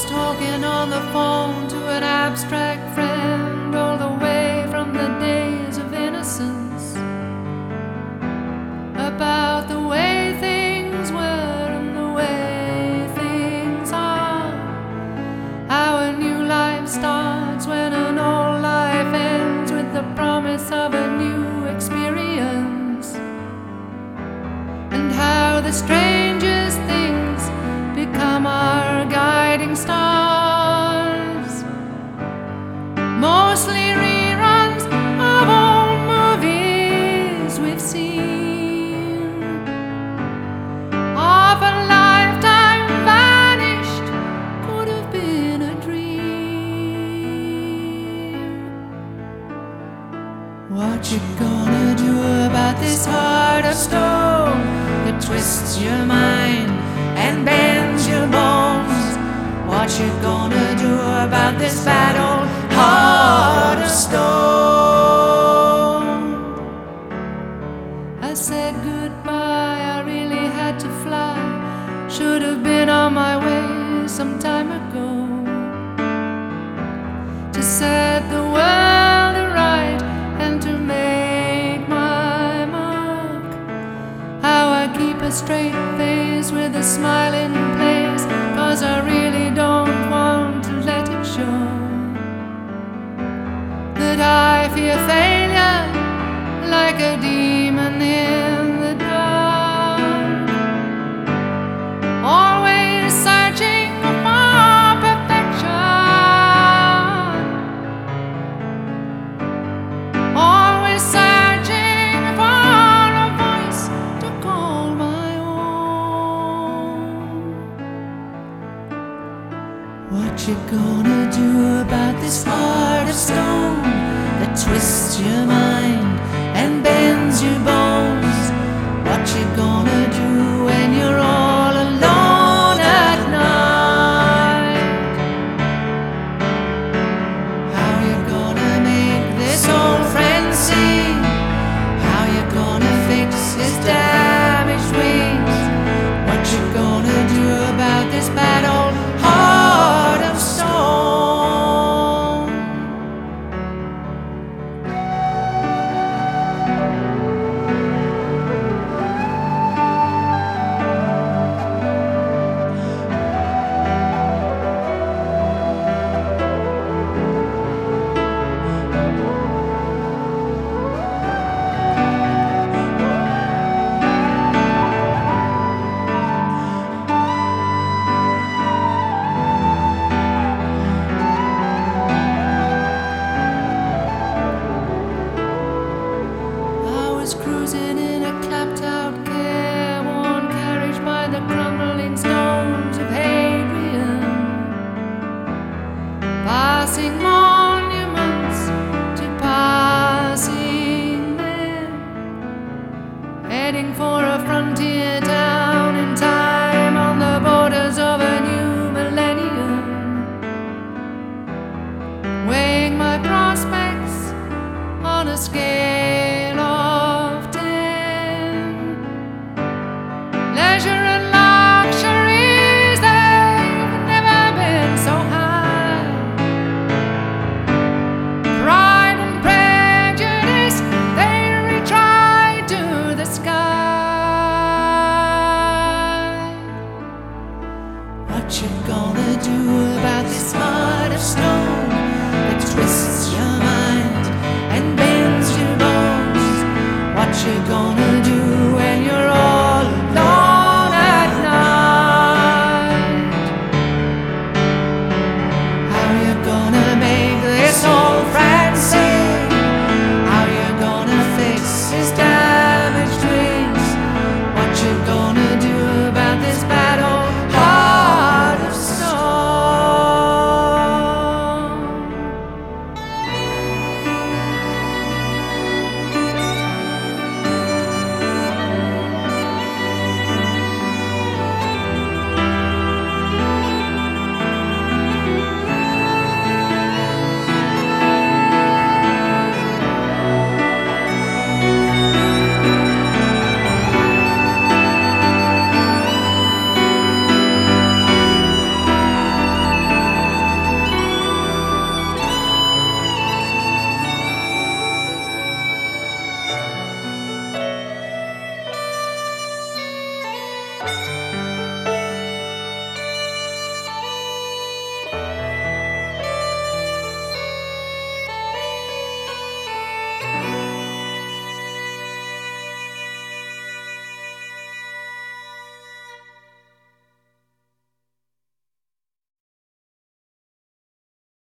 was talking on the phone to an abstract friend all the way from the days of innocence, about the way things were and the way things are, how a new life starts when an old life ends with the promise of a new experience, and how the strangest things become our guiding stars. Mostly reruns of old movies we've seen, of a lifetime vanished, could have been a dream. What you gonna do about this heart of stone that twists your mind and bends your bones? What you gonna do about this bad old heart of stone? I said goodbye, I really had to fly. Should have been on my way some time ago, to set the world aright and to make my mark. How I keep a straight face with a smile in place, 'cause I really don't want to let it show that I fear failure like a demon in the dark, always searching for perfection, always searching for a voice to call my own. What you gonna do about this heart of stone that twists your mind and bends your bones? What you gonna do when you're all alone at night? How you gonna make this old friend sing? How you gonna fix his damaged wings? What you gonna do about this bad old heart of stone? Cruising in a clapped-out, careworn carriage by the crumbling stones of Hadrian, passing monuments to passing men, heading for a frontier town in time on the borders of a new millennium, weighing my prospects on a scale of 10. Leisure and luxuries, they've never been so high. Pride and prejudice, they reach right to the sky. What you gonna do about this heart of stone that twists your mind and bends your bones? What you gonna do when you're all alone at night? How you gonna make this old friend sing? How you gonna fix his damaged wings? What you gonna do about this bad old heart of stone?